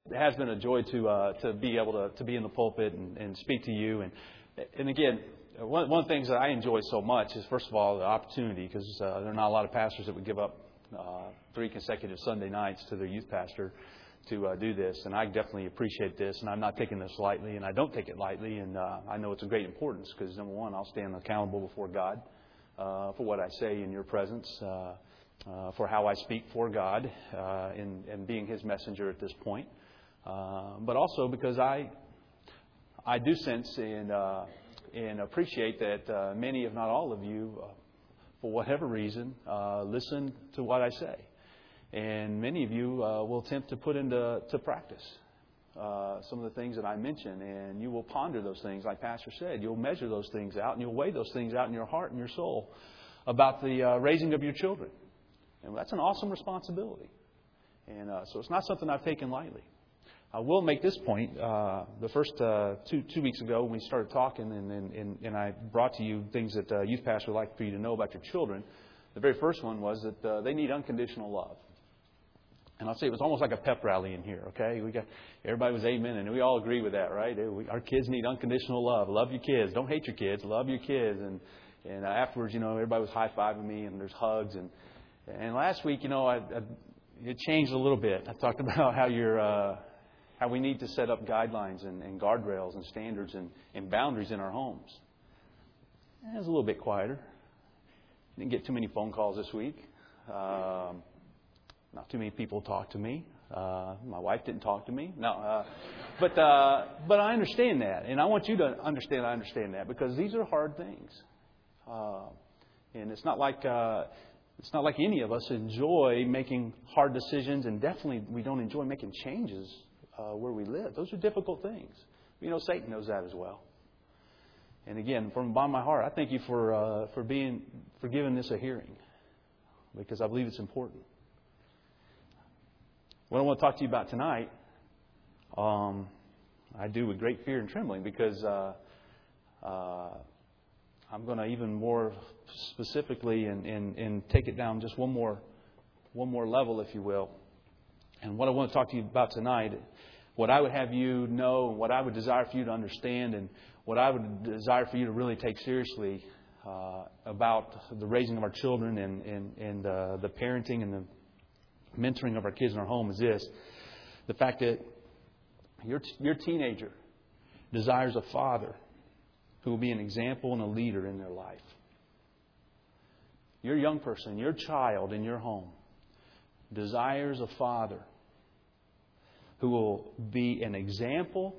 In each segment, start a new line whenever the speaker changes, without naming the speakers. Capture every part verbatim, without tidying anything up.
It has been a joy to uh, to be able to, to be in the pulpit and, and speak to you. And and again, one one of the things that I enjoy so much is, first of all, the opportunity, because uh, there are not a lot of pastors that would give up uh, three consecutive Sunday nights to their youth pastor to uh, do this. And I definitely appreciate this, and I'm not taking this lightly, and I don't take it lightly. And uh, I know it's of great importance because, number one, I'll stand accountable before God uh, for what I say in your presence, uh, uh, for how I speak for God uh, in, in being His messenger at this point. Uh, but also because I I do sense and uh, and appreciate that uh, many, if not all of you, uh, for whatever reason, uh, listen to what I say. And many of you uh, will attempt to put into to practice uh, some of the things that I mention. And you will ponder those things, like Pastor said. You'll measure those things out, and you'll weigh those things out in your heart and your soul about the uh, raising of your children. And that's an awesome responsibility. And uh, so it's not something I've taken lightly. I will make this point. Uh, the first uh, two two weeks ago, when we started talking, and and, and I brought to you things that uh, youth pastor would like for you to know about your children. The very first one was that uh, they need unconditional love. And I'll say it was almost like a pep rally in here. Okay, we got everybody was amen, and we all agree with that, right? We, our kids need unconditional love. Love your kids. Don't hate your kids. Love your kids. And and uh, afterwards, you know, everybody was high fiving me, and there's hugs. And and last week, you know, I, I, it changed a little bit. I talked about how you're. Uh, How we need to set up guidelines and, and guardrails and standards and, and boundaries in our homes. It was a little bit quieter. Didn't get too many phone calls this week. Um, not too many people talked to me. Uh, my wife didn't talk to me. No, uh, but uh, but I understand that, and I want you to understand. I understand that because these are hard things, uh, and it's not like. Uh, It's not like any of us enjoy making hard decisions, and definitely we don't enjoy making changes uh, where we live. Those are difficult things. You know, Satan knows that as well. And again, from the bottom of my heart, I thank you for uh, for being for giving this a hearing, because I believe it's important. What I want to talk to you about tonight, um, I do with great fear and trembling, because uh, uh, I'm going to even more specifically and, and, and take it down just one more one more level, if you will. And what I want to talk to you about tonight, what I would have you know, what I would desire for you to understand, and what I would desire for you to really take seriously uh, about the raising of our children and, and, and uh, the parenting and the mentoring of our kids in our home is this. The fact that your, your teenager desires a father who will be an example and a leader in their life. Your young person, your child in your home desires a father who will be an example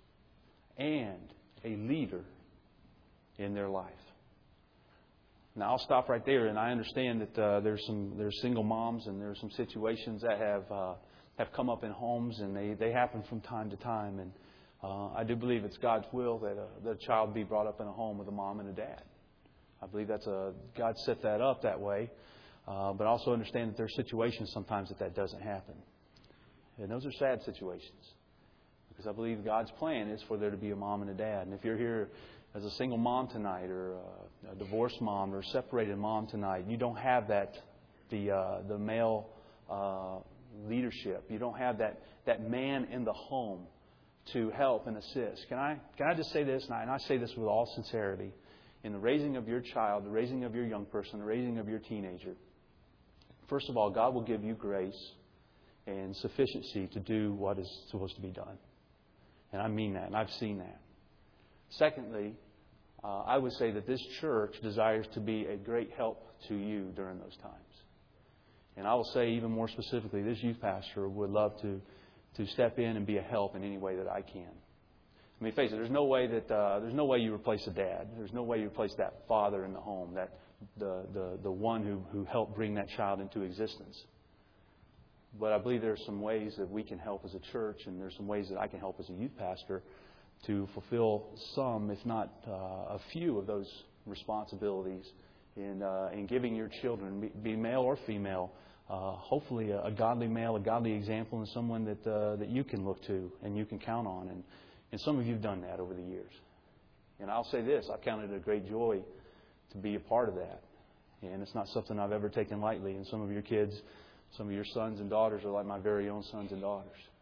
and a leader in their life. Now, I'll stop right there, and I understand that uh, there's some there's single moms, and there's some situations that have uh, have come up in homes, and they, they happen from time to time. And uh, I do believe it's God's will that a, that a child be brought up in a home with a mom and a dad. I believe that's a God set that up that way, uh, but also understand that there are situations sometimes that that doesn't happen, and those are sad situations, because I believe God's plan is for there to be a mom and a dad. And if you're here as a single mom tonight, or a, a divorced mom, or a separated mom tonight, you don't have that the uh, the male uh, leadership. You don't have that that man in the home to help and assist. Can I can I just say this, and I, and I say this with all sincerity. In the raising of your child, the raising of your young person, the raising of your teenager, first of all, God will give you grace and sufficiency to do what is supposed to be done. And I mean that, and I've seen that. Secondly, uh, I would say that this church desires to be a great help to you during those times. And I will say even more specifically, this youth pastor would love to, to step in and be a help in any way that I can. I mean, face it, there's no way that uh, there's no way you replace a dad. There's no way you replace that father in the home, that the the the one who who helped bring that child into existence. But I believe there are some ways that we can help as a church, and there's some ways that I can help as a youth pastor to fulfill some, if not uh, a few, of those responsibilities in uh, in giving your children, be male or female, uh, hopefully a, a godly male, a godly example, and someone that uh, that you can look to and you can count on. And And some of you have done that over the years. And I'll say this, I count it a great joy to be a part of that. And it's not something I've ever taken lightly. And some of your kids, some of your sons and daughters are like my very own sons and daughters.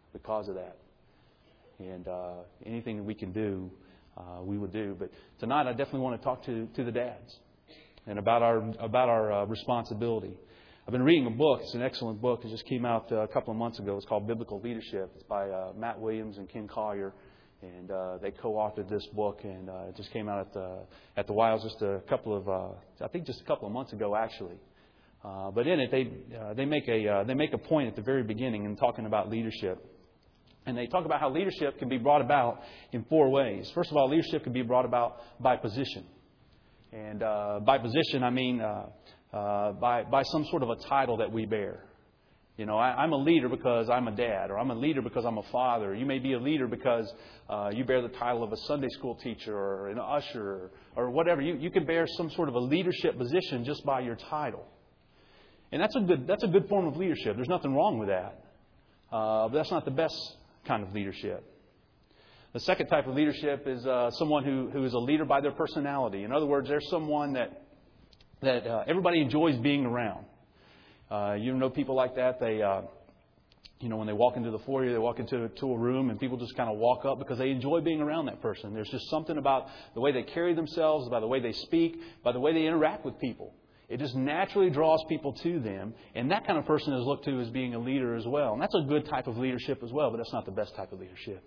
because of that. And uh, anything that we can do, uh, we would do. But tonight, I definitely want to talk to, to the dads and about our about our uh, responsibility. I've been reading a book. It's an excellent book. It just came out uh, a couple of months ago. It's called Biblical Leadership. It's by uh, Matt Williams and Ken Collier. And uh, they co-authored this book, and uh, it just came out at the at the Wiles just a couple of uh, I think just a couple of months ago, actually. Uh, but in it, they uh, they make a uh, they make a point at the very beginning in talking about leadership, and they talk about how leadership can be brought about in four ways. First of all, leadership can be brought about by position, and uh, by position I mean uh, uh, by by some sort of a title that we bear. You know, I, I'm a leader because I'm a dad, or I'm a leader because I'm a father. You may be a leader because uh, you bear the title of a Sunday school teacher or an usher or, or whatever. You, you can bear some sort of a leadership position just by your title. And that's a good that's a good form of leadership. There's nothing wrong with that. Uh, but that's not the best kind of leadership. The second type of leadership is uh, someone who, who is a leader by their personality. In other words, there's someone that, that uh, everybody enjoys being around. Uh, you know people like that. They, uh, you know, when they walk into the foyer, they walk into to a room, and people just kind of walk up because they enjoy being around that person. There's just something about the way they carry themselves, by the way they speak, by the way they interact with people. It just naturally draws people to them, and that kind of person is looked to as being a leader as well. And that's a good type of leadership as well, but that's not the best type of leadership.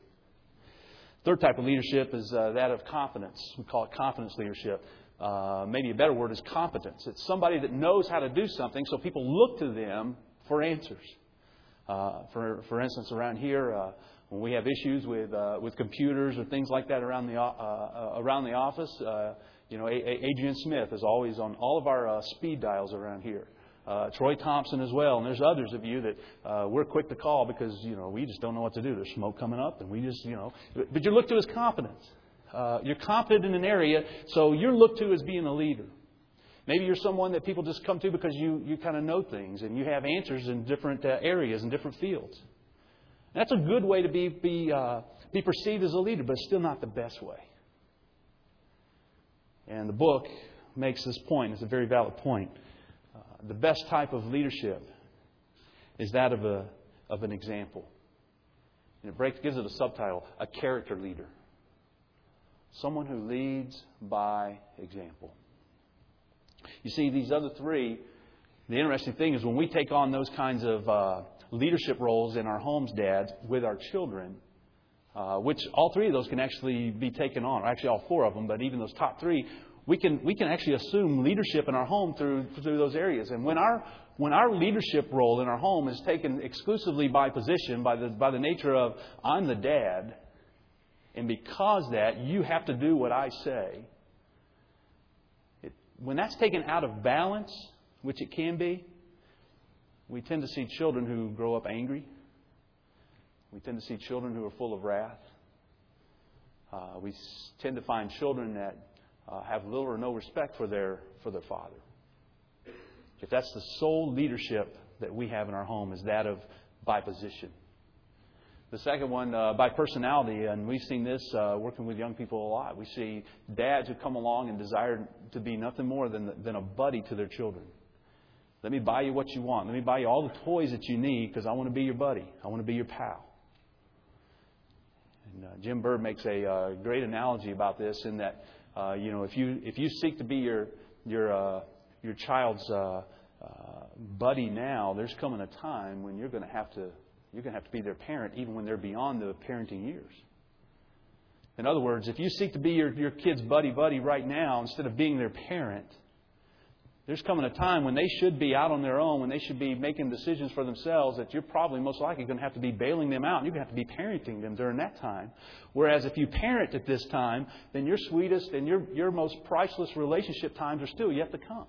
Third type of leadership is uh, that of confidence. We call it confidence leadership. Uh, maybe a better word is competence. It's somebody that knows how to do something, so people look to them for answers. Uh, for for instance, around here, uh, when we have issues with uh, with computers or things like that around the uh, uh, around the office, uh, you know, a- a- Adrian Smith is always on all of our uh, speed dials around here. Uh, Troy Thompson as well, and there's others of you that uh, we're quick to call because you know we just don't know what to do. There's smoke coming up, and we just you know. But you're looked to as competence. Uh, you're competent in an area, so you're looked to as being a leader. Maybe you're someone that people just come to because you, you kind of know things and you have answers in different uh, areas and different fields. And that's a good way to be be uh, be perceived as a leader, but it's still not the best way. And the book makes this point. It's a very valid point. Uh, the best type of leadership is that of a of an example. And it breaks gives it a subtitle: a character leader. Someone who leads by example. You see, these other three, the interesting thing is when we take on those kinds of uh, leadership roles in our homes, dads, with our children, uh, which all three of those can actually be taken on, or actually all four of them, but even those top three, we can we can actually assume leadership in our home through through those areas. And when our when our leadership role in our home is taken exclusively by position, by the by the nature of I'm the dad, and because that, you have to do what I say. It, when that's taken out of balance, which it can be, we tend to see children who grow up angry. We tend to see children who are full of wrath. Uh, we tend to find children that uh, have little or no respect for their for their father. If that's the sole leadership that we have in our home, is that of by position. The second one, uh, by personality, and we've seen this uh, working with young people a lot. We see dads who come along and desire to be nothing more than, than a buddy to their children. Let me buy you what you want. Let me buy you all the toys that you need because I want to be your buddy. I want to be your pal. And uh, Jim Bird makes a uh, great analogy about this in that, uh, you know, if you if you seek to be your your uh, your child's uh, uh, buddy now, there's coming a time when you're going to have to You're going to have to be their parent even when they're beyond the parenting years. In other words, if you seek to be your, your kid's buddy-buddy right now instead of being their parent, there's coming a time when they should be out on their own, when they should be making decisions for themselves, that you're probably most likely going to have to be bailing them out. And you're going to have to be parenting them during that time. Whereas if you parent at this time, then your sweetest and your, your most priceless relationship times are still yet to come.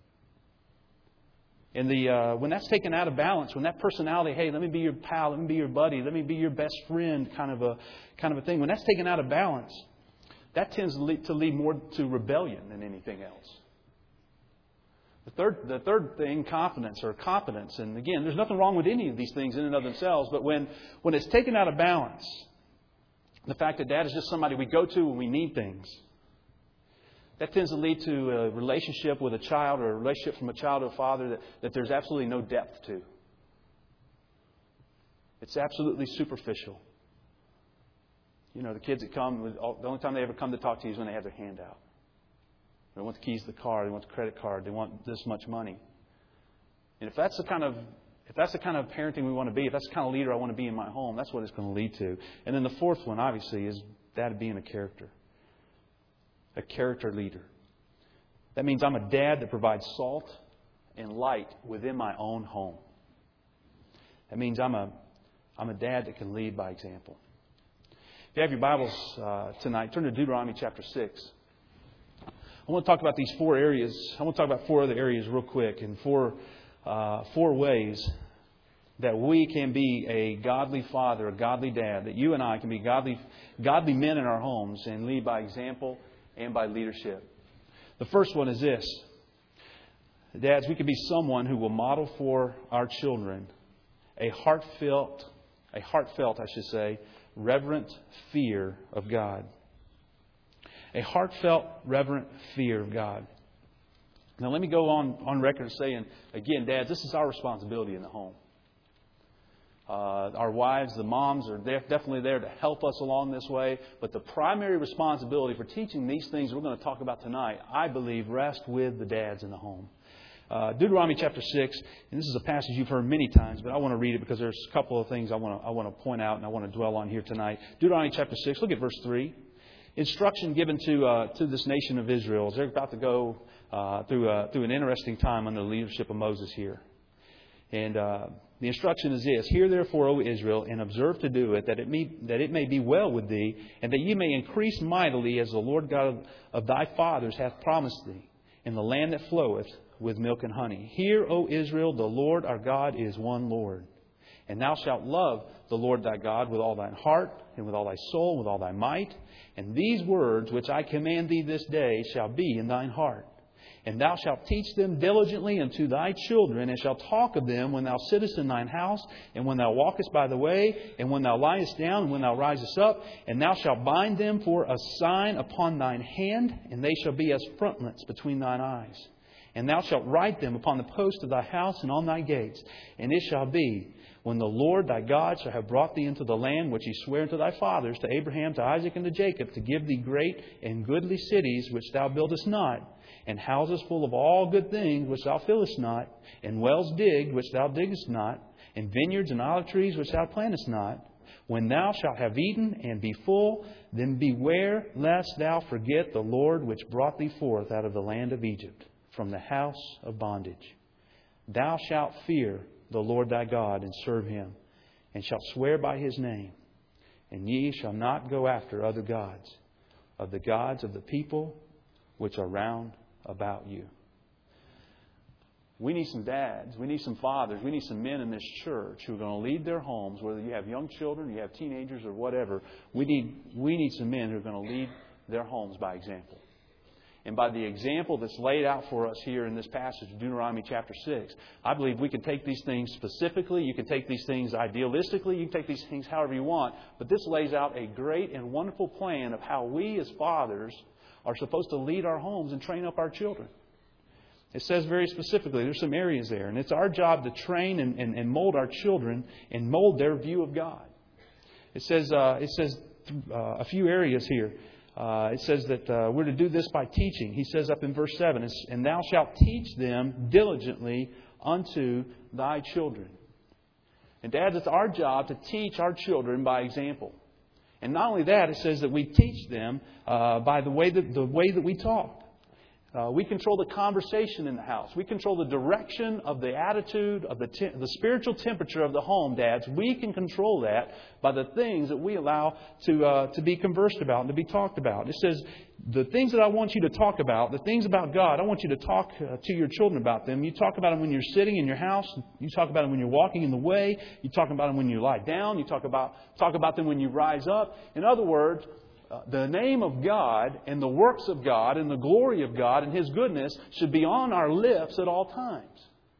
And the uh, when that's taken out of balance, when that personality, hey, let me be your pal, let me be your buddy, let me be your best friend, kind of a kind of a thing. When that's taken out of balance, that tends to lead, to lead more to rebellion than anything else. The third, the third thing, confidence or competence, and again, there's nothing wrong with any of these things in and of themselves. But when when it's taken out of balance, the fact that Dad is just somebody we go to when we need things. That tends to lead to a relationship with a child or a relationship from a child to a father that, that there's absolutely no depth to. It's absolutely superficial. You know, the kids that come, the only time they ever come to talk to you is when they have their hand out. They want the keys to the car. They want the credit card. They want this much money. And if that's the kind of if that's the kind of parenting we want to be, if that's the kind of leader I want to be in my home, that's what it's going to lead to. And then the fourth one, obviously, is Dad being a character. A character leader. That means I'm a dad that provides salt and light within my own home. That means I'm a I'm a dad that can lead by example. If you have your Bibles uh, tonight, turn to Deuteronomy chapter six. I want to talk about these four areas. I want to talk about four other areas real quick, and four uh, four ways that we can be a godly father, a godly dad, that you and I can be godly godly men in our homes and lead by example and by leadership. The first one is this. Dads, we can be someone who will model for our children a heartfelt, a heartfelt, I should say, reverent fear of God. A heartfelt, reverent fear of God. Now, let me go on, on record saying, again, Dads, this is our responsibility in the home. Uh, our wives, the moms, are there, definitely there to help us along this way. But the primary responsibility for teaching these things we're going to talk about tonight, I believe, rests with the dads in the home. Uh, Deuteronomy chapter six, and this is a passage you've heard many times, but I want to read it because there's a couple of things I want to I want to point out and I want to dwell on here tonight. Deuteronomy chapter six, look at verse three. Instruction given to uh, to this nation of Israel as they're about to go uh, through uh, through an interesting time under the leadership of Moses here. And uh, the instruction is this: Hear therefore, O Israel, and observe to do it, that it may that it may be well with thee, and that ye may increase mightily, as the Lord God of, of thy fathers hath promised thee, in the land that floweth with milk and honey. Hear, O Israel, the Lord our God is one Lord. And thou shalt love the Lord thy God with all thine heart, and with all thy soul, and with all thy might. And these words which I command thee this day shall be in thine heart. And thou shalt teach them diligently unto thy children, and shalt talk of them when thou sittest in thine house, and when thou walkest by the way, and when thou liest down, and when thou risest up. And thou shalt bind them for a sign upon thine hand, and they shall be as frontlets between thine eyes. And thou shalt write them upon the post of thy house and on thy gates. And it shall be, when the Lord thy God shall have brought thee into the land which He sware unto thy fathers, to Abraham, to Isaac, and to Jacob, to give thee great and goodly cities which thou buildest not, and houses full of all good things which thou fillest not, and wells digged which thou diggest not, and vineyards and olive trees which thou plantest not. When thou shalt have eaten and be full, then beware lest thou forget the Lord which brought thee forth out of the land of Egypt, from the house of bondage. Thou shalt fear the Lord thy God, and serve Him, and shalt swear by His name. And ye shall not go after other gods, of the gods of the people which are round about you. We need some dads, we need some fathers, we need some men in this church who are going to lead their homes, whether you have young children, you have teenagers, or whatever. We need, we need some men who are going to lead their homes by example. And by the example that's laid out for us here in this passage, Deuteronomy chapter six, I believe we can take these things specifically. You can take these things idealistically. You can take these things however you want. But this lays out a great and wonderful plan of how we as fathers are supposed to lead our homes and train up our children. It says very specifically, there's some areas there. And it's our job to train and, and, and mold our children and mold their view of God. It says, uh, it says uh, a few areas here. Uh, it says that uh, we're to do this by teaching. He says up in verse seven, and thou shalt teach them diligently unto thy children. And dads, it's our job to teach our children by example. And not only that, it says that we teach them uh, by the way that the way that we talk. Uh, we control the conversation in the house. We control the direction of the attitude, of the te- the spiritual temperature of the home, dads. We can control that by the things that we allow to uh, to be conversed about and to be talked about. It says, the things that I want you to talk about, the things about God, I want you to talk uh, to your children about them. You talk about them when you're sitting in your house. You talk about them when you're walking in the way. You talk about them when you lie down. You talk about talk about them when you rise up. In other words, Uh, the name of God and the works of God and the glory of God and His goodness should be on our lips at all times.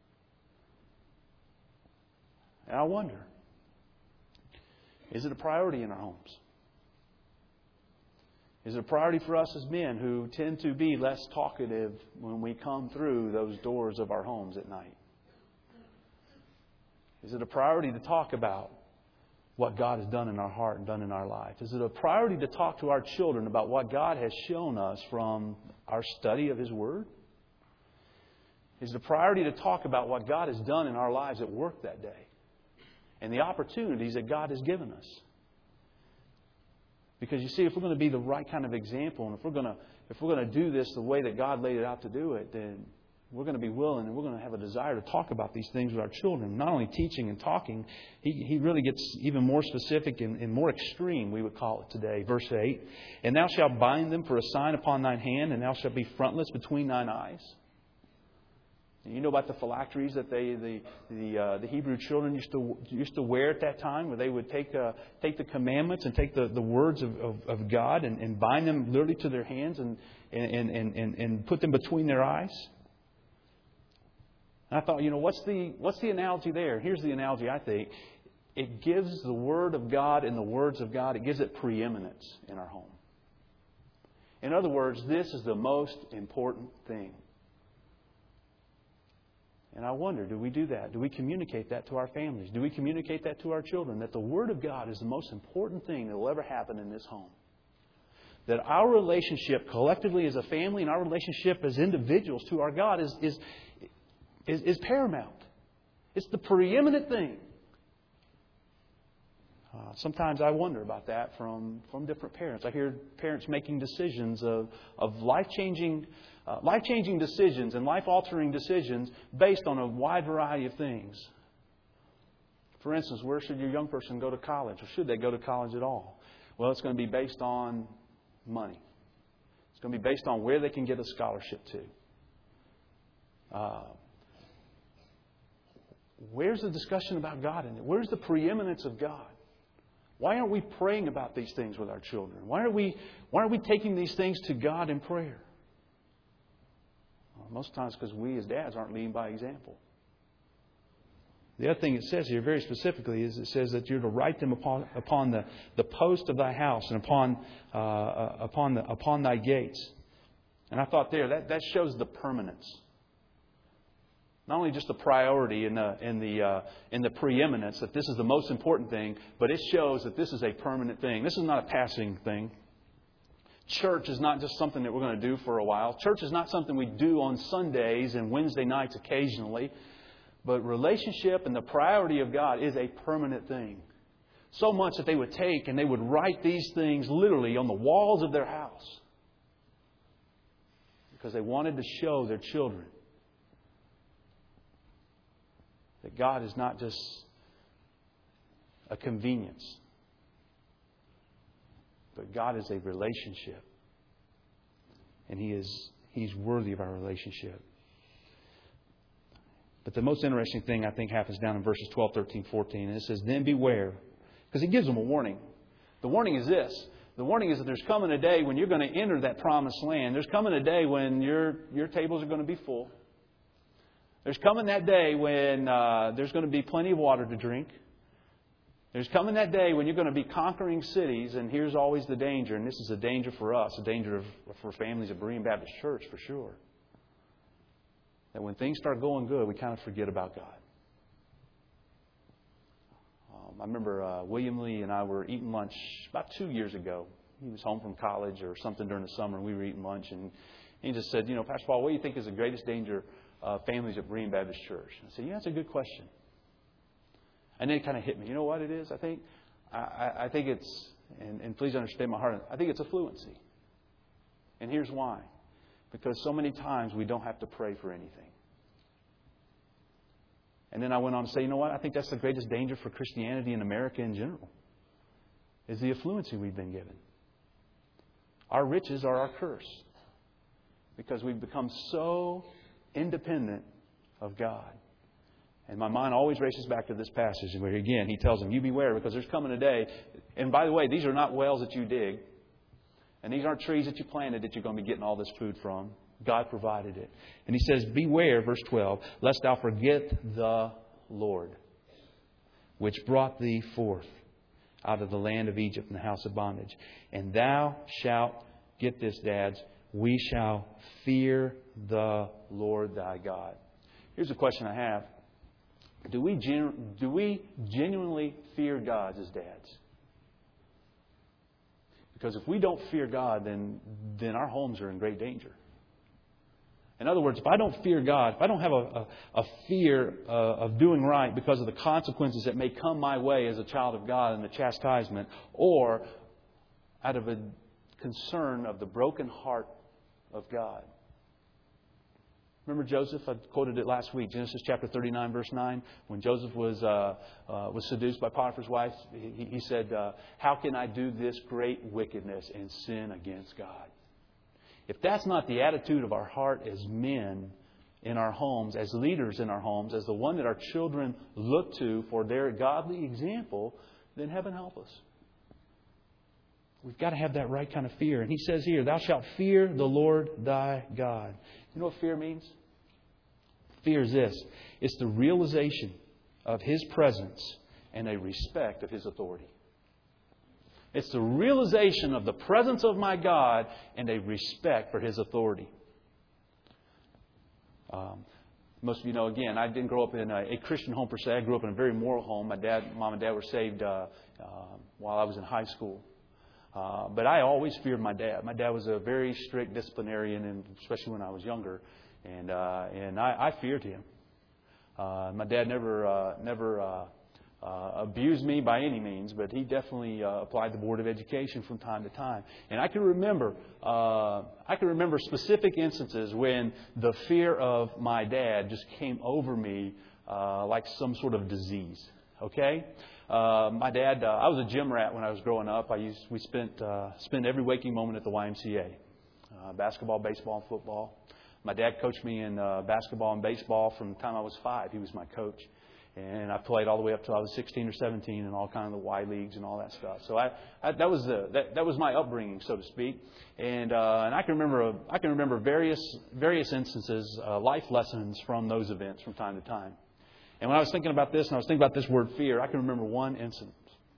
And I wonder, is it a priority in our homes? Is it a priority for us as men who tend to be less talkative when we come through those doors of our homes at night? Is it a priority to talk about what God has done in our heart and done in our life? Is it a priority to talk to our children about what God has shown us from our study of His Word? Is it a priority to talk about what God has done in our lives at work that day and the opportunities that God has given us? Because you see, if we're going to be the right kind of example, and if we're going to if we're going to do this the way that God laid it out to do it, then we're going to be willing and we're going to have a desire to talk about these things with our children. Not only teaching and talking, he, he really gets even more specific and, and more extreme, we would call it today. Verse eight, and thou shalt bind them for a sign upon thine hand, and thou shalt be frontlets between thine eyes. You know about the phylacteries that they, the the uh, the Hebrew children used to used to wear at that time, where they would take uh, take the commandments and take the, the words of, of, of God and, and bind them literally to their hands and and, and, and and put them between their eyes. And I thought, you know, what's the what's the analogy there? Here's the analogy I think. It gives the Word of God and the words of God, it gives it preeminence in our home. In other words, this is the most important thing. And I wonder, do we do that? Do we communicate that to our families? Do we communicate that to our children? That the Word of God is the most important thing that will ever happen in this home. That our relationship collectively as a family and our relationship as individuals to our God is, is, is, is paramount. It's the preeminent thing. Uh, sometimes I wonder about that from, from different parents. I hear parents making decisions of, of life-changing Uh, life-changing decisions and life-altering decisions based on a wide variety of things. For instance, where should your young person go to college? Or should they go to college at all? Well, it's going to be based on money. It's going to be based on where they can get a scholarship to. Uh, where's the discussion about God in it? Where's the preeminence of God? Why aren't we praying about these things with our children? Why aren't we, why aren't we taking these things to God in prayer? Most times because we as dads aren't leading by example. The other thing it says here very specifically is it says that you're to write them upon upon the, the post of thy house and upon uh, upon the upon thy gates. And I thought there that, that shows the permanence. Not only just the priority and the in the uh, in the preeminence that this is the most important thing, but it shows that this is a permanent thing. This is not a passing thing. Church is not just something that we're going to do for a while. Church is not something we do on Sundays and Wednesday nights occasionally. But relationship and the priority of God is a permanent thing. So much that they would take and they would write these things literally on the walls of their house. Because they wanted to show their children that God is not just a convenience. But God is a relationship. And He is He's worthy of our relationship. But the most interesting thing I think happens down in verses twelve, thirteen, fourteen. And it says, then beware. Because He gives them a warning. The warning is this. The warning is that there's coming a day when you're going to enter that promised land. There's coming a day when your, your tables are going to be full. There's coming that day when uh, there's going to be plenty of water to drink. There's coming that day when you're going to be conquering cities, and here's always the danger, and this is a danger for us, a danger of, for families of Berean Baptist Church for sure. That when things start going good, we kind of forget about God. Um, I remember uh, William Lee and I were eating lunch about two years ago. He was home from college or something during the summer, and we were eating lunch, and he just said, you know, Pastor Paul, what do you think is the greatest danger of families at Berean Baptist Church? And I said, yeah, that's a good question. And then it kind of hit me. You know what it is? I think I, I think it's, and, and please understand my heart, I think it's affluency. And here's why. Because so many times we don't have to pray for anything. And then I went on to say, you know what? I think that's the greatest danger for Christianity in America in general. Is the affluency we've been given. Our riches are our curse. Because we've become so independent of God. And my mind always races back to this passage where, again, He tells them, you beware because there's coming a day. And by the way, these are not wells that you dig. And these aren't trees that you planted that you're going to be getting all this food from. God provided it. And He says, beware, verse twelve, lest thou forget the Lord, which brought thee forth out of the land of Egypt from the house of bondage. And thou shalt, get this, dads, we shall fear the Lord thy God. Here's a question I have. Do we, gen- do we genuinely fear God as dads? Because if we don't fear God, then, then our homes are in great danger. In other words, if I don't fear God, if I don't have a, a, a fear uh, of doing right because of the consequences that may come my way as a child of God and the chastisement, or out of a concern of the broken heart of God. Remember Joseph? I quoted it last week. Genesis chapter thirty-nine, verse nine. When Joseph was uh, uh, was seduced by Potiphar's wife, he, he said, uh, "How can I do this great wickedness and sin against God?" If that's not the attitude of our heart as men in our homes, as leaders in our homes, as the one that our children look to for their godly example, then heaven help us. We've got to have that right kind of fear. And he says here, "Thou shalt fear the Lord thy God." You know what fear means? Fear is this. It's the realization of His presence and a respect of His authority. It's the realization of the presence of my God and a respect for His authority. Um, most of you know, again, I didn't grow up in a, a Christian home per se. I grew up in a very moral home. My dad, mom and dad were saved uh, uh, while I was in high school. Uh, but I always feared my dad. My dad was a very strict disciplinarian, and especially when I was younger, and uh, and I, I feared him. Uh, my dad never uh, never uh, uh, abused me by any means, but he definitely uh, applied the Board of Education from time to time. And I can remember uh, I can remember specific instances when the fear of my dad just came over me uh, like some sort of disease. Okay. Uh, my dad, uh, I was a gym rat when I was growing up. I used, we spent uh, spent every waking moment at the Y M C A, uh, basketball, baseball, and football. My dad coached me in uh, basketball and baseball from the time I was five. He was my coach, and I played all the way up till I was sixteen or seventeen in all kind of the Y leagues and all that stuff. So I, I that was the that, that was my upbringing, so to speak. And uh, and I can remember I can remember various various instances, uh, life lessons from those events from time to time. And when I was thinking about this, and I was thinking about this word fear, I can remember one incident.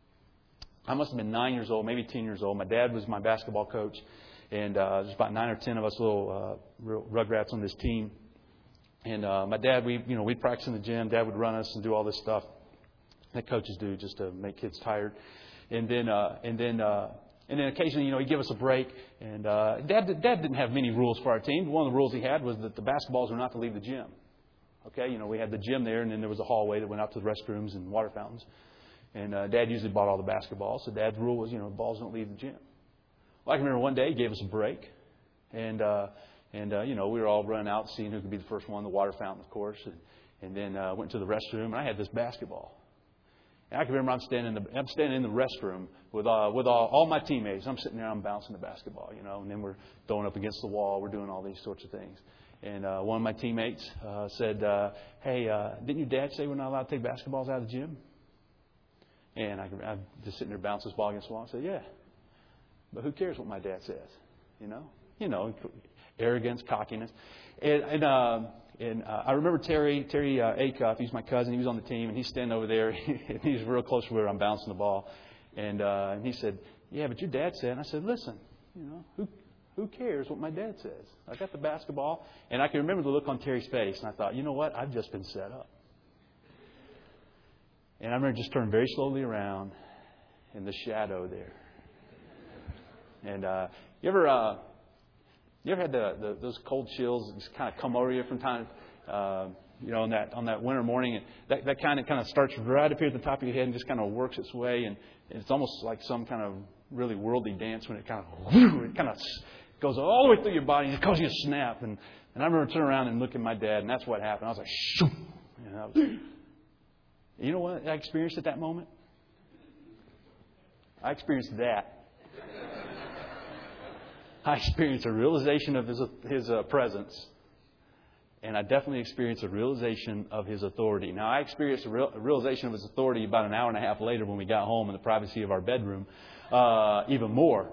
I must have been nine years old, maybe ten years old. My dad was my basketball coach, and uh, there's about nine or ten of us little uh, rugrats on this team. And uh, my dad, we you know we'd practice in the gym. Dad would run us and do all this stuff that coaches do just to make kids tired. And then uh, and then uh, and then occasionally, you know, he'd give us a break. And uh, Dad Dad didn't have many rules for our team. One of the rules he had was that the basketballs were not to leave the gym. Okay, you know, we had the gym there, and then there was a hallway that went out to the restrooms and water fountains. And uh, Dad usually bought all the basketballs. So Dad's rule was, you know, the balls don't leave the gym. Well, I can remember one day he gave us a break. And, uh, and uh, you know, we were all running out, seeing who could be the first one, the water fountain, of course. And, and then uh, went to the restroom, and I had this basketball. And I can remember I'm standing in the, I'm standing in the restroom with, uh, with all, all my teammates. I'm sitting there, I'm bouncing the basketball, you know, and then we're throwing up against the wall. We're doing all these sorts of things. And uh, one of my teammates uh, said, uh, hey, uh, didn't your dad say we're not allowed to take basketballs out of the gym? And I, I'm just sitting there bouncing this ball against the wall. I said, yeah. But who cares what my dad says? You know? You know, arrogance, cockiness. And, and, uh, and uh, I remember Terry, Terry uh, Acuff, he's my cousin. He was on the team, and he's standing over there. And he's real close to where I'm bouncing the ball. And, uh, and he said, yeah, but your dad said. And I said, listen, you know, who Who cares what my dad says? I got the basketball, and I can remember the look on Terry's face, and I thought, you know what? I've just been set up. And I remember just turning very slowly around in the shadow there. And uh, you ever uh, you ever had the, the those cold chills just kind of come over you from time, uh, you know, on that on that winter morning, and that that kind of kind of starts right up here at the top of your head and just kind of works its way, and it's almost like some kind of really worldly dance when it kind of it kind of goes all the way through your body and it causes you a snap. And, and I remember turning around and looking at my dad, and that's what happened. I was like, shoo! You know, was, you know what I experienced at that moment? I experienced that. I experienced a realization of His, his uh, presence. And I definitely experienced a realization of His authority. Now, I experienced a, real, a realization of His authority about an hour and a half later when we got home in the privacy of our bedroom, uh, even more.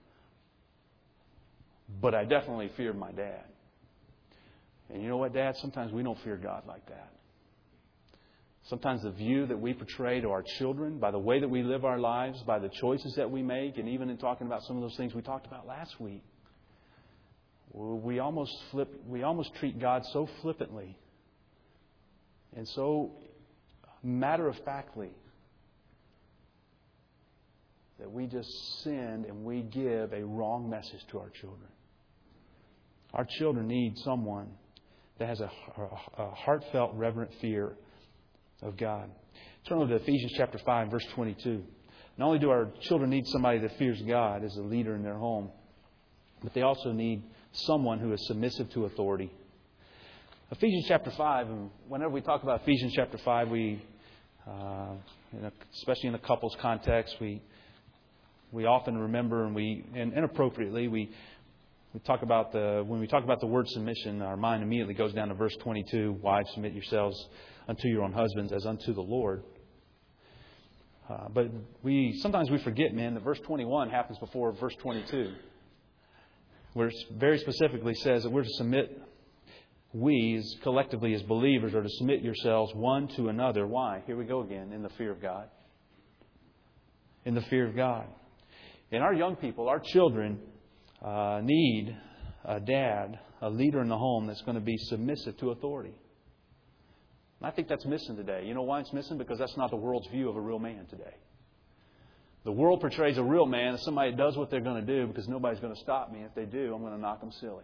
But I definitely feared my dad. And you know what, Dad? Sometimes we don't fear God like that. Sometimes the view that we portray to our children, by the way that we live our lives, by the choices that we make, and even in talking about some of those things we talked about last week, we almost flip. We almost treat God so flippantly and so matter-of-factly that we just send and we give a wrong message to our children. Our children need someone that has a, a heartfelt, reverent fear of God. Turn over to Ephesians chapter five, verse twenty-two. Not only do our children need somebody that fears God as a leader in their home, but they also need someone who is submissive to authority. Ephesians chapter five, and whenever we talk about Ephesians chapter five, we, uh, in a, especially in a couples context, we we often remember and we and inappropriately we we talk about the when we talk about the word submission, our mind immediately goes down to verse twenty-two. Wives, submit yourselves unto your own husbands as unto the Lord. Uh, but we sometimes we forget, man, that verse twenty-one happens before verse twenty-two, where it very specifically says that we're to submit. We, as collectively as believers, are to submit yourselves one to another. Why? Here we go again, in the fear of God. In the fear of God. And our young people, our children, uh, need a dad, a leader in the home that's going to be submissive to authority. And I think that's missing today. You know why it's missing? Because that's not the world's view of a real man today. The world portrays a real man as somebody that does what they're going to do because nobody's going to stop me. If they do, I'm going to knock them silly.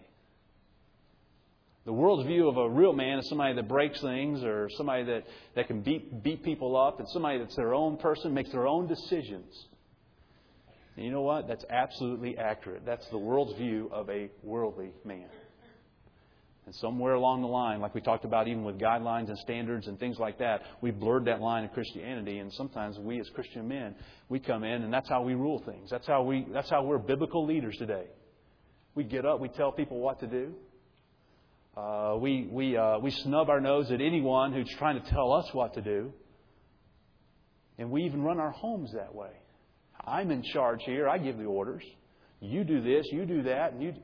The world's view of a real man is somebody that breaks things or somebody that, that can beat beat people up and somebody that's their own person, makes their own decisions. And you know what? That's absolutely accurate. That's the world's view of a worldly man. And somewhere along the line, like we talked about even with guidelines and standards and things like that, we blurred that line in Christianity. And sometimes we as Christian men, we come in and that's how we rule things. That's how we that's how we're biblical leaders today. We get up, we tell people what to do. Uh, we we uh, we snub our nose at anyone who's trying to tell us what to do. And we even run our homes that way. I'm in charge here. I give the orders. You do this, you do that. And, you...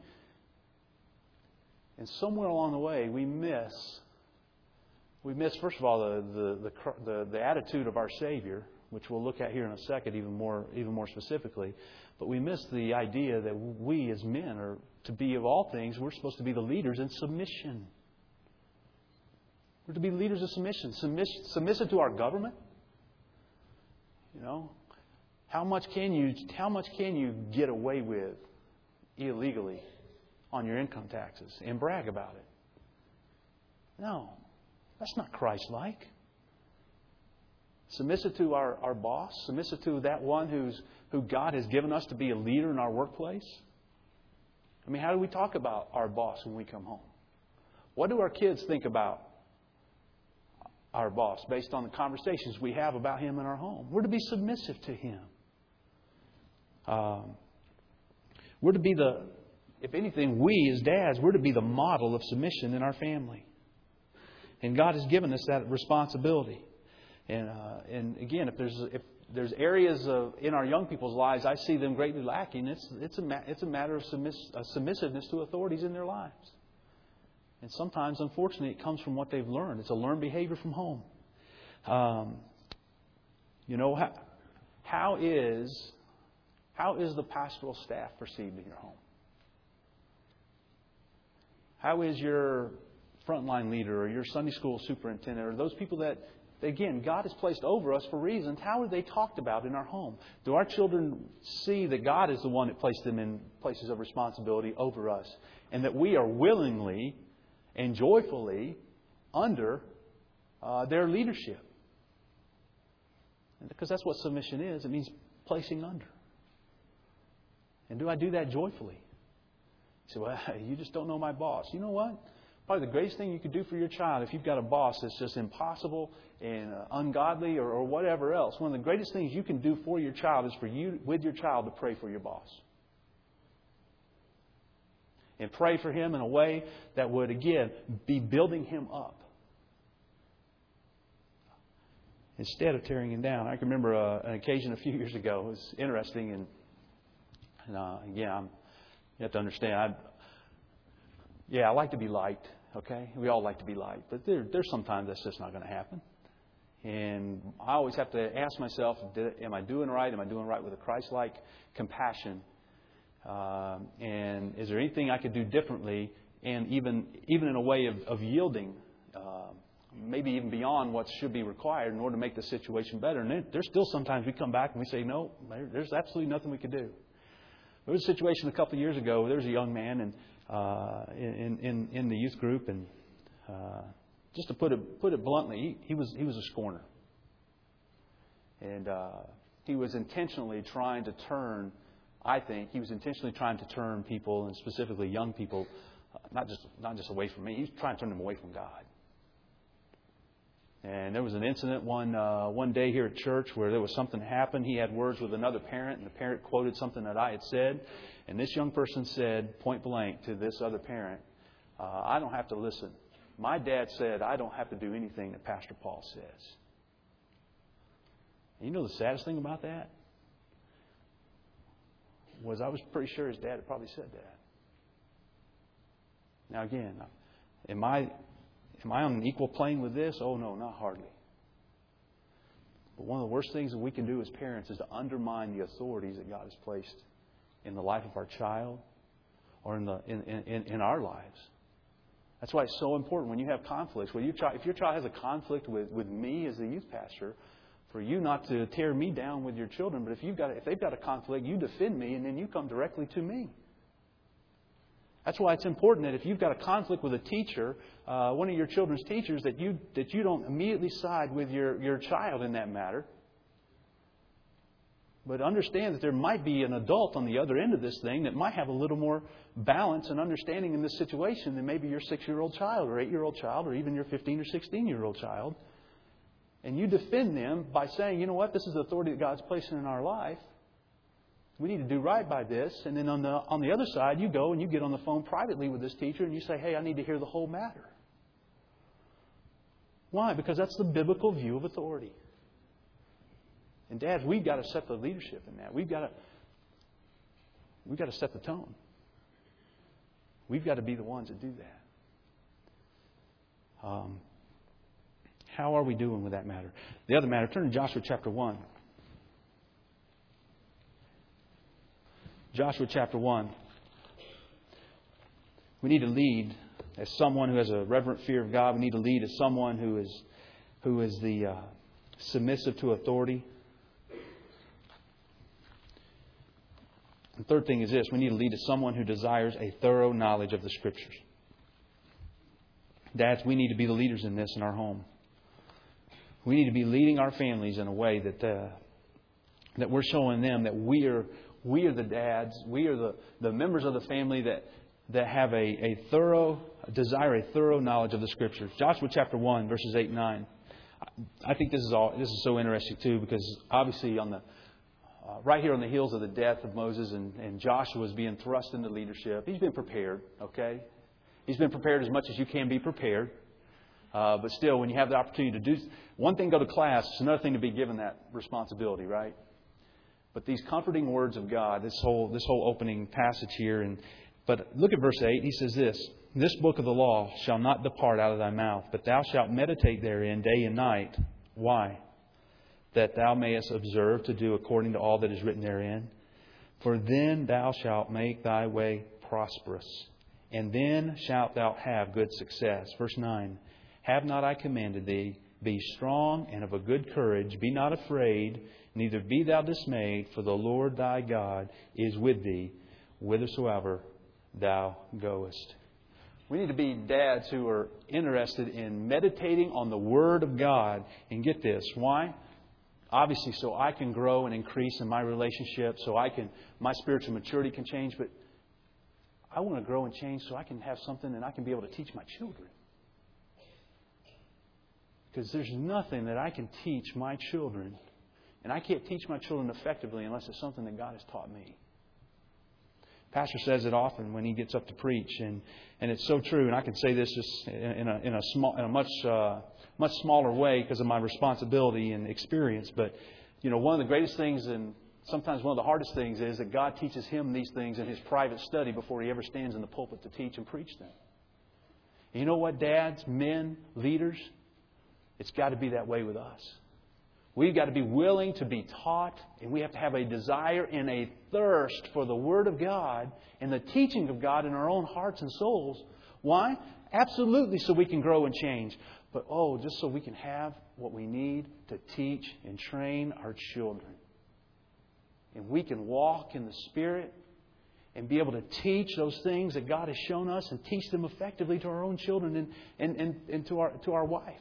and somewhere along the way, we miss, we miss first of all, the, the, the, the, the attitude of our Savior, which we'll look at here in a second even more, even more specifically. But we miss the idea that we as men are to be, of all things, we're supposed to be the leaders in submission. We're to be leaders of submission. Submiss- submissive to our government. You know, how much can you how much can you get away with illegally on your income taxes and brag about it? No, that's not Christ-like. Submissive to our, our boss, submissive to that one who's who God has given us to be a leader in our workplace. I mean, how do we talk about our boss when we come home? What do our kids think about our boss based on the conversations we have about him in our home? We're to be submissive to him. Um, we're to be the, if anything, we as dads, we're to be the model of submission in our family. And God has given us that responsibility. And uh, and again, if there's if there's areas of in our young people's lives I see them greatly lacking, it's it's a ma- it's a matter of submiss- uh, submissiveness to authorities in their lives. And sometimes, unfortunately, it comes from what they've learned. It's a learned behavior from home. Um, you know how how is how is the pastoral staff perceived in your home? How is your frontline leader or your Sunday school superintendent or those people that again, God has placed over us for reasons. How are they talked about in our home? Do our children see that God is the one that placed them in places of responsibility over us? And that we are willingly and joyfully under uh, their leadership? And because that's what submission is. It means placing under. And do I do that joyfully? You say, well, you just don't know my boss. You know what? Probably the greatest thing you could do for your child, if you've got a boss that's just impossible and uh, ungodly or, or whatever else, one of the greatest things you can do for your child is for you, with your child, to pray for your boss. And pray for him in a way that would, again, be building him up instead of tearing him down. I can remember uh, an occasion a few years ago. It was interesting. And, and uh, again, I'm, you have to understand, I, yeah, I like to be liked. Okay, we all like to be liked, but there, there's sometimes that's just not going to happen. And I always have to ask myself, am I doing right? Am I doing right with a Christ-like compassion? Um, and is there anything I could do differently? And even even in a way of, of yielding uh, maybe even beyond what should be required in order to make the situation better. And there's still sometimes we come back and we say, no, there's absolutely nothing we could do. There was a situation a couple of years ago. There was a young man and uh, in, in in the youth group, and uh, just to put it put it bluntly, he, he was he was a scorner, and uh, he was intentionally trying to turn. I think he was intentionally trying to turn people, and specifically young people, uh, not just not just away from me. He was trying to turn them away from God. And there was an incident one uh, one day here at church where there was something happened. He had words with another parent, and the parent quoted something that I had said. And this young person said, point blank, to this other parent, uh, I don't have to listen. My dad said I don't have to do anything that Pastor Paul says. And you know the saddest thing about that? Was I was pretty sure his dad had probably said that. Now again, am I... Am I on an equal plane with this? Oh, no, not hardly. But one of the worst things that we can do as parents is to undermine the authorities that God has placed in the life of our child or in the in, in, in our lives. That's why it's so important when you have conflicts. When your child, if your child has a conflict with, with me as the youth pastor, for you not to tear me down with your children, but if you've got if they've got a conflict, you defend me and then you come directly to me. That's why it's important that if you've got a conflict with a teacher, uh, one of your children's teachers, that you that you don't immediately side with your, your child in that matter. But understand that there might be an adult on the other end of this thing that might have a little more balance and understanding in this situation than maybe your six-year-old child or eight-year-old child or even your fifteen or sixteen-year-old child. And you defend them by saying, you know what, this is the authority that God's placing in our life. We need to do right by this. And then on the on the other side, you go and you get on the phone privately with this teacher and you say, hey, I need to hear the whole matter. Why? Because that's the biblical view of authority. And dads, we've got to set the leadership in that. We've got to we've got to set the tone. We've got to be the ones that do that. Um, how are we doing with that matter? The other matter, turn to Joshua chapter one. Joshua chapter one. We need to lead as someone who has a reverent fear of God. We need to lead as someone who is who is the uh, submissive to authority. The third thing is this. We need to lead as someone who desires a thorough knowledge of the Scriptures. Dads, we need to be the leaders in this in our home. We need to be leading our families in a way that uh, that we're showing them that we are we are the dads, we are the, the members of the family that that have a, a thorough desire, a thorough knowledge of the Scriptures. Joshua chapter one, verses eight and nine. I think this is all this is so interesting too, because obviously on the uh, right here on the heels of the death of Moses and, and Joshua is being thrust into leadership. He's been prepared, okay? He's been prepared as much as you can be prepared. Uh, but still, when you have the opportunity to do one thing, go to class. It's another thing to be given that responsibility, right? But these comforting words of God, this whole this whole opening passage here, and but look at verse eight. He says this: "This book of the law shall not depart out of thy mouth, but thou shalt meditate therein day and night." Why? That thou mayest observe to do according to all that is written therein. For then thou shalt make thy way prosperous, and then shalt thou have good success. Verse nine. "Have not I commanded thee? Be strong and of a good courage. Be not afraid, neither be thou dismayed, for the Lord thy God is with thee, whithersoever thou goest." We need to be dads who are interested in meditating on the Word of God. And get this. Why? Obviously, so I can grow and increase in my relationship, so I can my spiritual maturity can change. But I want to grow and change so I can have something and I can be able to teach my children. Because there's nothing that I can teach my children, and I can't teach my children effectively unless it's something that God has taught me. Pastor says it often when he gets up to preach, and, and it's so true. And I can say this just in a in a small in a much uh, much smaller way because of my responsibility and experience. But you know, one of the greatest things, and sometimes one of the hardest things, is that God teaches him these things in his private study before he ever stands in the pulpit to teach and preach them. And you know what, dads, men, leaders? It's got to be that way with us. We've got to be willing to be taught, and we have to have a desire and a thirst for the Word of God and the teaching of God in our own hearts and souls. Why? Absolutely so we can grow and change. But oh, just so we can have what we need to teach and train our children. And we can walk in the Spirit and be able to teach those things that God has shown us and teach them effectively to our own children and, and, and, and to our to our wife.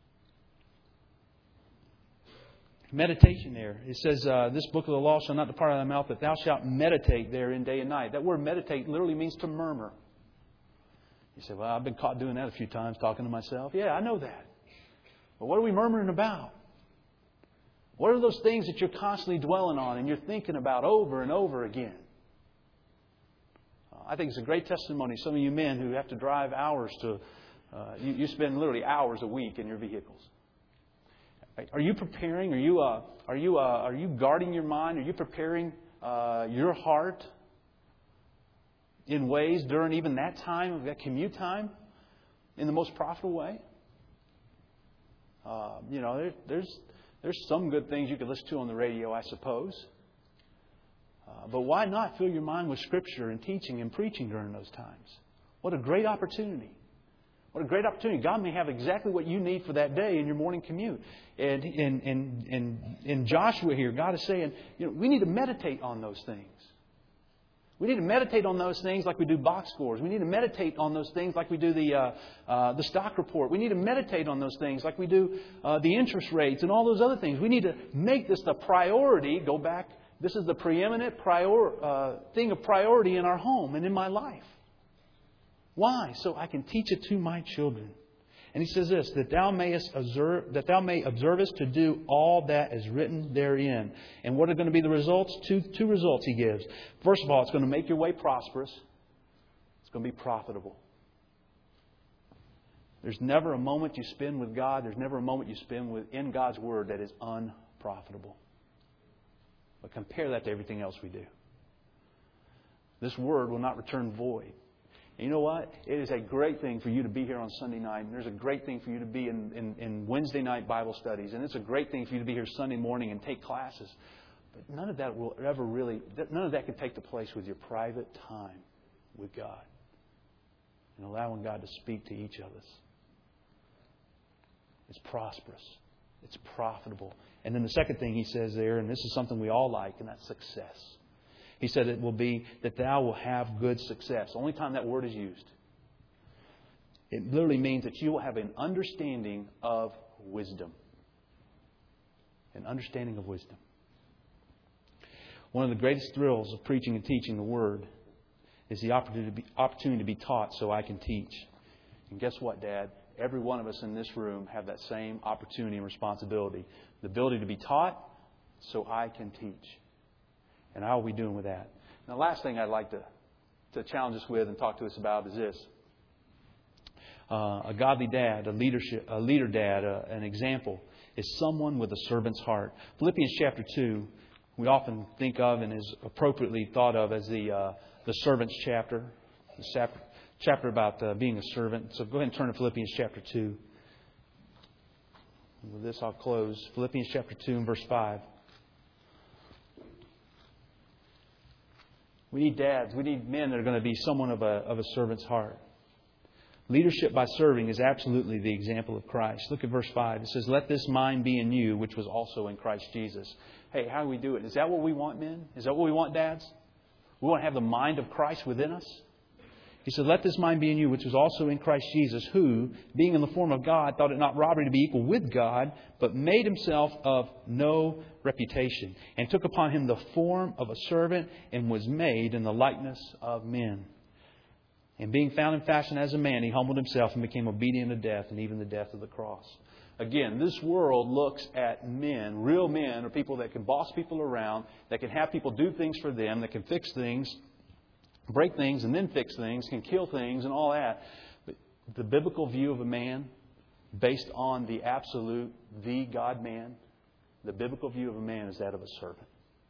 Meditation there. It says, uh, this book of the law shall not depart out of thy mouth, but thou shalt meditate therein day and night. That word meditate literally means to murmur. You say, well, I've been caught doing that a few times, talking to myself. Yeah, I know that. But what are we murmuring about? What are those things that you're constantly dwelling on and you're thinking about over and over again? I think it's a great testimony. Some of you men who have to drive hours to, uh, you, you spend literally hours a week in your vehicles. Are you preparing? Are you uh, are you uh, are you guarding your mind? Are you preparing uh, your heart in ways during even that time of that commute time in the most profitable way? Uh, you know, there, there's there's some good things you could listen to on the radio, I suppose. Uh, but why not fill your mind with Scripture and teaching and preaching during those times? What a great opportunity. What a great opportunity. God may have exactly what you need for that day in your morning commute. And in, in, in, in Joshua here, God is saying, you know, we need to meditate on those things. We need to meditate on those things like we do box scores. We need to meditate on those things like we do the uh, uh, the stock report. We need to meditate on those things like we do uh, the interest rates and all those other things. We need to make this the priority. Go back. This is the preeminent prior, uh, thing of priority in our home and in my life. Why? So I can teach it to my children. And he says this, that thou mayest observe, that thou may observest to do all that is written therein. And what are going to be the results? Two, two results he gives. First of all, it's going to make your way prosperous. It's going to be profitable. There's never a moment you spend with God, there's never a moment you spend with in God's Word that is unprofitable. But compare that to everything else we do. This Word will not return void. And you know what? It is a great thing for you to be here on Sunday night. And there's a great thing for you to be in, in, in Wednesday night Bible studies. And it's a great thing for you to be here Sunday morning and take classes. But none of that will ever really, none of that can take the place with your private time with God. And allowing God to speak to each of us. It's prosperous. It's profitable. And then the second thing he says there, and this is something we all like, and that's success. He said it will be that thou will have good success. The only time that word is used. It literally means that you will have an understanding of wisdom. An understanding of wisdom. One of the greatest thrills of preaching and teaching the Word is the opportunity to be, opportunity to be taught so I can teach. And guess what, Dad? Every one of us in this room have that same opportunity and responsibility. The ability to be taught so I can teach. And how are we doing with that? Now, the last thing I'd like to, to challenge us with and talk to us about is this. Uh, a godly dad, a leadership, a leader dad, uh, an example, is someone with a servant's heart. Philippians chapter two, we often think of and is appropriately thought of as the uh, the servant's chapter, the chapter, chapter about uh, being a servant. So go ahead and turn to Philippians chapter two. And with this, I'll close. Philippians chapter two and verse five. We need dads. We need men that are going to be someone of a of a servant's heart. Leadership by serving is absolutely the example of Christ. Look at verse five. It says, let this mind be in you, which was also in Christ Jesus. Hey, how do we do it? Is that what we want, men? Is that what we want, dads? We want to have the mind of Christ within us? He said, let this mind be in you, which was also in Christ Jesus, who, being in the form of God, thought it not robbery to be equal with God, but made himself of no reputation, and took upon him the form of a servant, and was made in the likeness of men. And being found in fashion as a man, he humbled himself and became obedient to death, and even the death of the cross. Again, this world looks at men, real men, or people that can boss people around, that can have people do things for them, that can fix things, break things and then fix things, can kill things and all that. But the biblical view of a man, based on the absolute, the God-man, the biblical view of a man is that of a servant.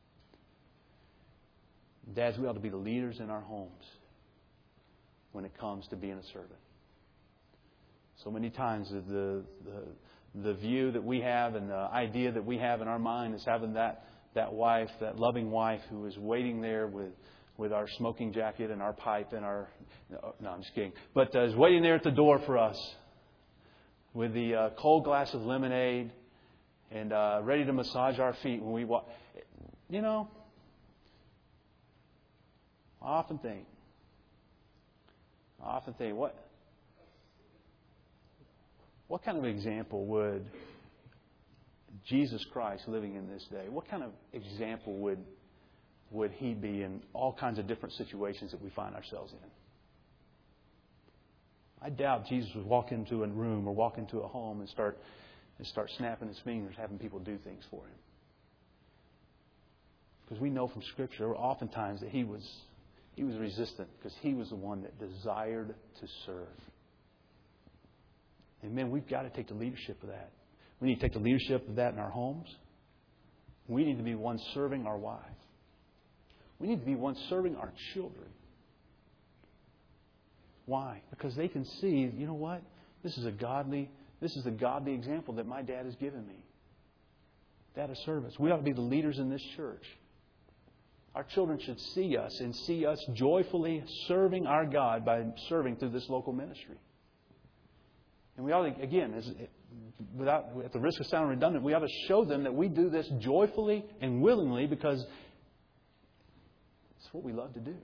Dads, we ought to be the leaders in our homes when it comes to being a servant. So many times the, the, the view that we have and the idea that we have in our mind is having that, that wife, that loving wife who is waiting there with with our smoking jacket and our pipe and our... No, no I'm just kidding. But uh, is waiting there at the door for us with the uh, cold glass of lemonade and uh, ready to massage our feet when we walk. You know, I often think, I often think, what, what kind of example would Jesus Christ living in this day, what kind of example would would He be in all kinds of different situations that we find ourselves in? I doubt Jesus would walk into a room or walk into a home and start and start snapping His fingers, having people do things for Him. Because we know from Scripture oftentimes that He was He was resistant because He was the one that desired to serve. And men, we've got to take the leadership of that. We need to take the leadership of that in our homes. We need to be one serving our wives. We need to be one serving our children. Why? Because they can see, you know what? This is a godly, this is a godly example that my dad has given me. That of service. We ought to be the leaders in this church. Our children should see us and see us joyfully serving our God by serving through this local ministry. And we ought to, again, as, without at the risk of sounding redundant, we ought to show them that we do this joyfully and willingly because it's what we love to do.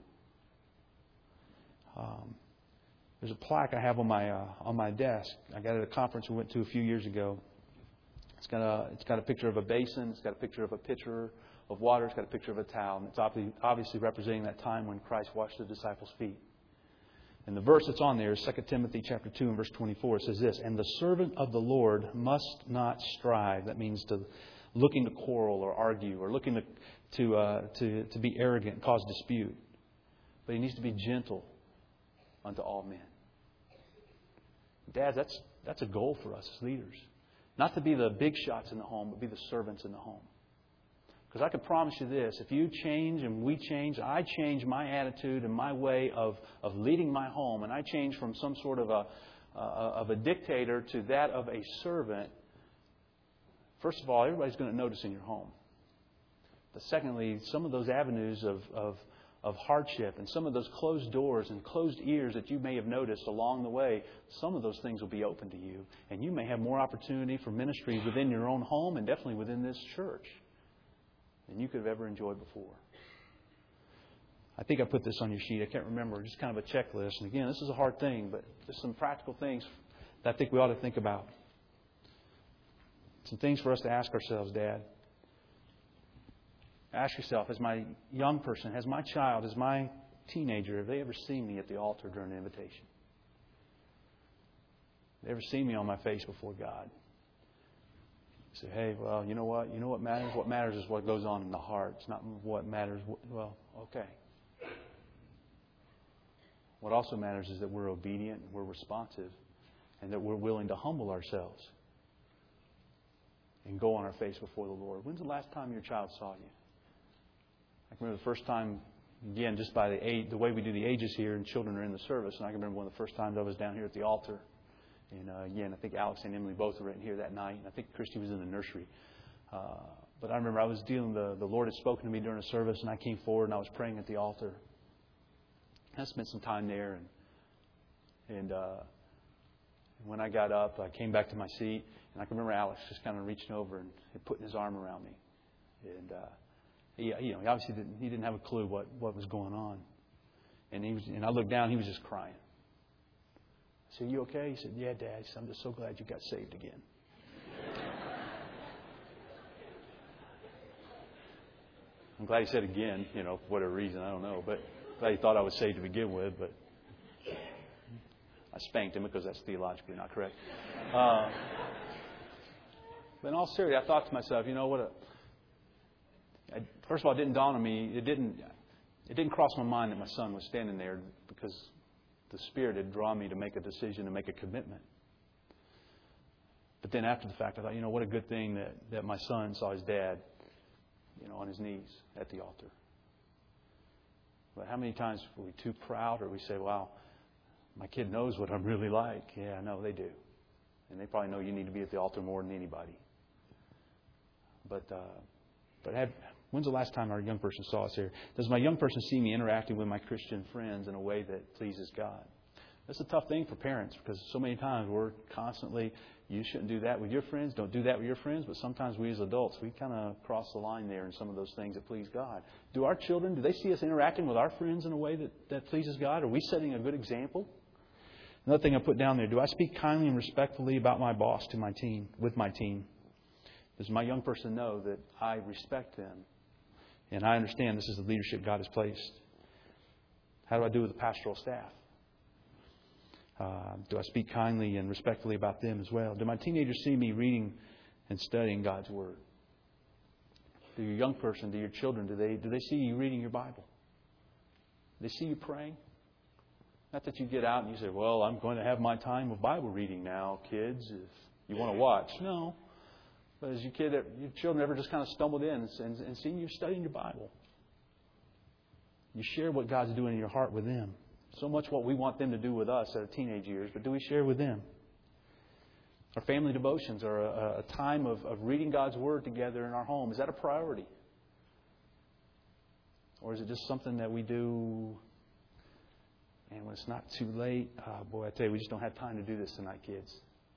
Um, there's a plaque I have on my uh, on my desk. I got it at a conference we went to a few years ago. It's got a it's got a picture of a basin. It's got a picture of a pitcher of water. It's got a picture of a towel. And it's obviously, obviously representing that time when Christ washed the disciples' feet. And the verse that's on there is Second Timothy chapter two and verse twenty-four. It says this, "And the servant of the Lord must not strive." That means to looking to quarrel or argue or looking to to uh, to, to be arrogant and cause dispute. But he needs to be gentle unto all men. Dad, that's that's a goal for us as leaders. Not to be the big shots in the home, but be the servants in the home. Because I can promise you this, if you change and we change, I change my attitude and my way of, of leading my home, and I change from some sort of a uh, of a dictator to that of a servant, first of all, everybody's going to notice in your home. But secondly, some of those avenues of, of, of hardship and some of those closed doors and closed ears that you may have noticed along the way, some of those things will be open to you. And you may have more opportunity for ministry within your own home and definitely within this church than you could have ever enjoyed before. I think I put this on your sheet. I can't remember. Just kind of a checklist. And again, this is a hard thing, but there's some practical things that I think we ought to think about. Some things for us to ask ourselves, Dad. Ask yourself, as my young person, has my child, as my teenager, have they ever seen me at the altar during an invitation? Have they ever seen me on my face before God? Say, hey, well, you know what? You know what matters? What matters is what goes on in the heart. It's not what matters. Well, okay. What also matters is that we're obedient, and we're responsive, and that we're willing to humble ourselves and go on our face before the Lord. When's the last time your child saw you? I can remember the first time, again, just by the age, the way we do the ages here, and children are in the service. And I can remember one of the first times I was down here at the altar. And uh, again, I think Alex and Emily both were in here that night. And I think Christy was in the nursery. Uh, but I remember I was dealing, the, the Lord had spoken to me during a service, and I came forward and I was praying at the altar. And I spent some time there. And, and uh, when I got up, I came back to my seat. And I can remember Alex just kind of reaching over and putting his arm around me. And uh, he, you know, he obviously didn't, he didn't have a clue what, what was going on. And he was, and I looked down, he was just crying. I said, you okay? He said, yeah, Dad. He said, I'm just so glad you got saved again. I'm glad he said again, you know, for whatever reason, I don't know. But glad he thought I was saved to begin with. But I spanked him because that's theologically not correct. Uh, but in all seriousness, I thought to myself, you know, what a... I, first of all, it didn't dawn on me. It didn't, it didn't cross my mind that my son was standing there because the Spirit had drawn me to make a decision, to make a commitment. But then after the fact, I thought, you know, what a good thing that, that my son saw his dad, you know, on his knees at the altar. But how many times are we too proud, or we say, wow, my kid knows what I'm really like? Yeah, no, they do. And they probably know you need to be at the altar more than anybody. But uh, but have, When's the last time our young person saw us here? Does my young person see me interacting with my Christian friends in a way that pleases God? That's a tough thing for parents because so many times we're constantly, you shouldn't do that with your friends, don't do that with your friends. But sometimes we as adults, we kind of cross the line there in some of those things that please God. Do our children, do they see us interacting with our friends in a way that, that pleases God? Are we setting a good example? Another thing I put down there, do I speak kindly and respectfully about my boss to my team, with my team? Does my young person know that I respect them? And I understand this is the leadership God has placed. How do I do with the pastoral staff? Uh, do I speak kindly and respectfully about them as well? Do my teenagers see me reading and studying God's Word? Do your young person, do your children, do they do they see you reading your Bible? Do they see you praying? Not that you get out and you say, well, I'm going to have my time of Bible reading now, kids, if you want to watch. No. But as your kid, your children ever just kind of stumbled in and, and, and seen you studying your Bible? You share what God's doing in your heart with them. So much what we want them to do with us at our teenage years, but do we share with them? Our family devotions are a, a time of, of reading God's Word together in our home. Is that a priority? Or is it just something that we do, and when it's not too late, oh boy, I tell you, we just don't have time to do this tonight, kids.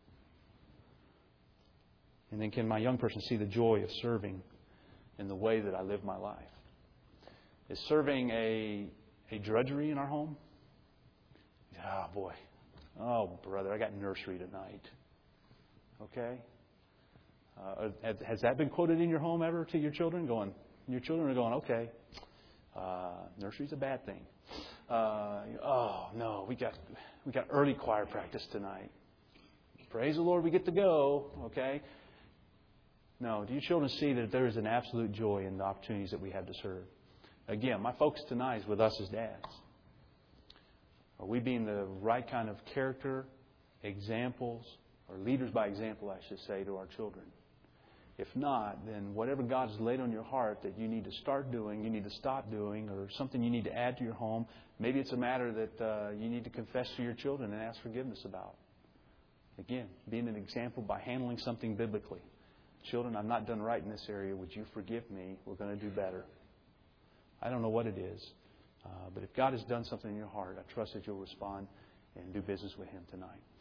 And then can my young person see the joy of serving in the way that I live my life? Is serving a, a drudgery in our home? Oh, boy. Oh, brother, I got nursery tonight. Okay? Uh, has that been quoted in your home ever to your children? Going, your children are going, okay, uh, nursery's a bad thing. Uh, oh, no, we got we got early choir practice tonight. Praise the Lord, we get to go. Okay? No, do your children see that there is an absolute joy in the opportunities that we have to serve? Again, my focus tonight is with us as dads. Are we being the right kind of character, examples, or leaders by example, I should say, to our children? If not, then whatever God has laid on your heart that you need to start doing, you need to stop doing, or something you need to add to your home, maybe it's a matter that uh, you need to confess to your children and ask forgiveness about. Again, being an example by handling something biblically. Children, I'm not done right in this area. Would you forgive me? We're going to do better. I don't know what it is. Uh, but if God has done something in your heart, I trust that you'll respond and do business with Him tonight.